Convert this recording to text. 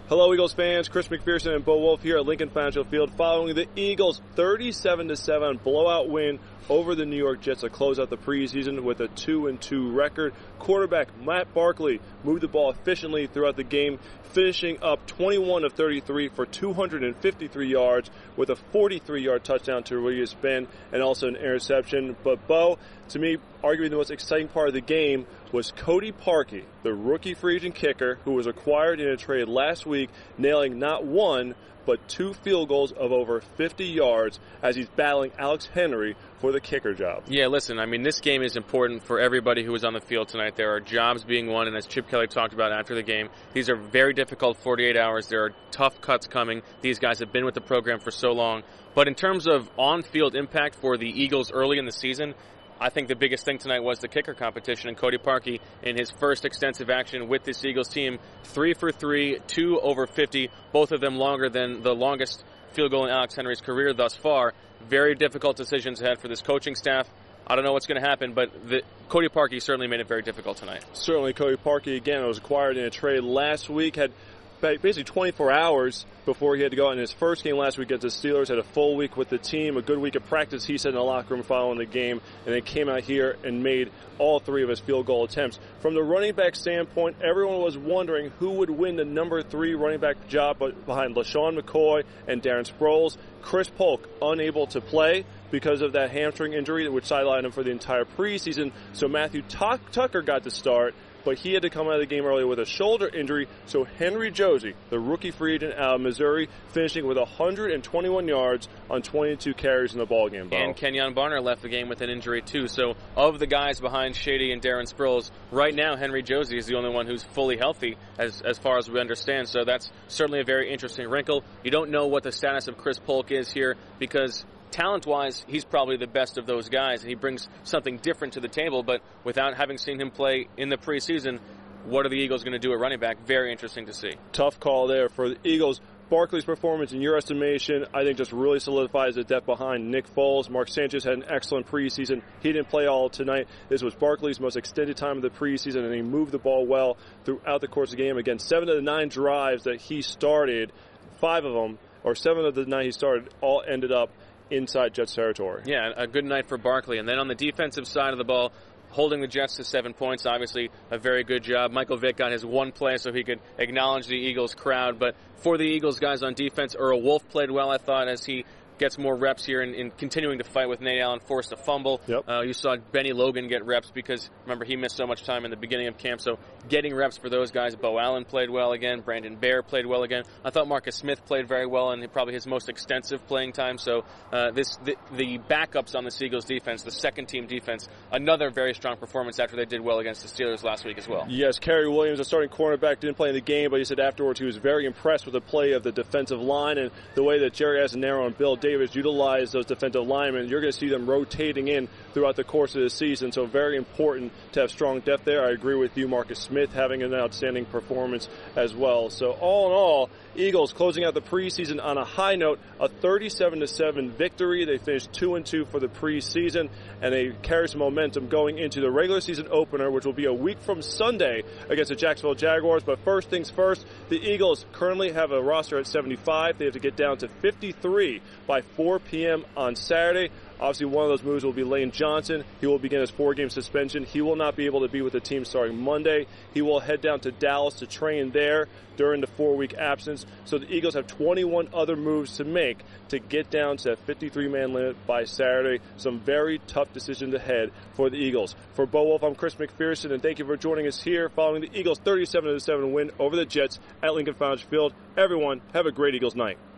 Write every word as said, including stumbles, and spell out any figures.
Hello, Eagles fans. Chris McPherson and Bo Wolf here at Lincoln Financial Field following the Eagles' thirty-seven to seven blowout win over the New York Jets to close out the preseason with a two and two record. Quarterback Matt Barkley moved the ball efficiently throughout the game, finishing up twenty-one of thirty-three for two hundred fifty-three yards with a forty-three yard touchdown to Reyes Ben and also an interception. But Bo, to me, arguably the most exciting part of the game was Cody Parkey, the rookie free agent kicker who was acquired in a trade last week, nailing not one, but two field goals of over fifty yards as he's battling Alex Henry for the kicker job. Yeah, listen, I mean, this game is important for everybody who was on the field tonight. There are jobs being won, and as Chip Kelly talked about after the game, these are very difficult forty-eight hours. There are tough cuts coming. These guys have been with the program for so long. But in terms of on-field impact for the Eagles early in the season, I think the biggest thing tonight was the kicker competition, and Cody Parkey in his first extensive action with this Eagles team, three for three, two over fifty, both of them longer than the longest field goal in Alex Henry's career thus far. Very difficult decisions ahead for this coaching staff. I don't know what's going to happen, but the, Cody Parkey certainly made it very difficult tonight. Certainly, Cody Parkey, again, was acquired in a trade last week, had basically twenty-four hours before he had to go out in his first game last week against the Steelers, had a full week with the team, a good week of practice, he said in the locker room following the game, and then came out here and made all three of his field goal attempts. From the running back standpoint, everyone was wondering who would win the number three running back job behind LaShawn McCoy and Darren Sproles. Chris Polk unable to play because of that hamstring injury, which sidelined him for the entire preseason, so Matthew Tucker got to start, but he had to come out of the game early with a shoulder injury, so Henry Josey, the rookie free agent out of Missouri, finishing with one hundred twenty-one yards on twenty-two carries in the ballgame. And Kenyon Barner left the game with an injury, too. So of the guys behind Shady and Darren Sproles, right now Henry Josey is the only one who's fully healthy, as, as far as we understand. So that's certainly a very interesting wrinkle. You don't know what the status of Chris Polk is here because talent-wise, he's probably the best of those guys, and he brings something different to the table. But without having seen him play in the preseason, what are the Eagles going to do at running back? Very interesting to see. Tough call there for the Eagles. Barkley's performance, in your estimation, I think just really solidifies the depth behind Nick Foles. Mark Sanchez had an excellent preseason. He didn't play all tonight. This was Barkley's most extended time of the preseason, and he moved the ball well throughout the course of the game. Again, seven of the nine drives that he started, five of them, or seven of the nine he started, all ended up inside Jets territory. Yeah, a good night for Barkley. And then on the defensive side of the ball, holding the Jets to seven points, obviously a very good job. Michael Vick got his one play so he could acknowledge the Eagles crowd. But for the Eagles guys on defense, Earl Wolf played well, I thought, as he gets more reps here and, and continuing to fight with Nate Allen, forced a fumble. Yep. Uh, you saw Benny Logan get reps because, remember, he missed so much time in the beginning of camp. So getting reps for those guys. Bo Allen played well again. Brandon Bear played well again. I thought Marcus Smith played very well and probably his most extensive playing time. So uh, this the, the backups on the Eagles defense, the second-team defense, another very strong performance after they did well against the Steelers last week as well. Yes, Kerry Williams, a starting cornerback, didn't play in the game, but he said afterwards he was very impressed with the play of the defensive line and the way that Jerry Azzanaro and Bill Davis utilized those defensive linemen. You're going to see them rotating in throughout the course of the season, so very important to have strong depth there. I agree with you, Marcus Smith having an outstanding performance as well. So all in all, Eagles closing out the preseason on a high note, a thirty-seven to seven victory. They finished two and two for the preseason, and they carry some momentum going into the regular season opener, which will be a week from Sunday against the Jacksonville Jaguars. But first things first, the Eagles currently have a roster at seventy-five. They have to get down to fifty-three by four p.m. on Saturday. Obviously, one of those moves will be Lane Johnson. He will begin his four-game suspension. He will not be able to be with the team starting Monday. He will head down to Dallas to train there during the four-week absence. So the Eagles have twenty-one other moves to make to get down to a fifty-three man limit by Saturday. Some very tough decisions ahead for the Eagles. For Bo Wolf, I'm Chris McPherson, and thank you for joining us here following the Eagles' thirty-seven to seven win over the Jets at Lincoln Financial Field. Everyone, have a great Eagles night.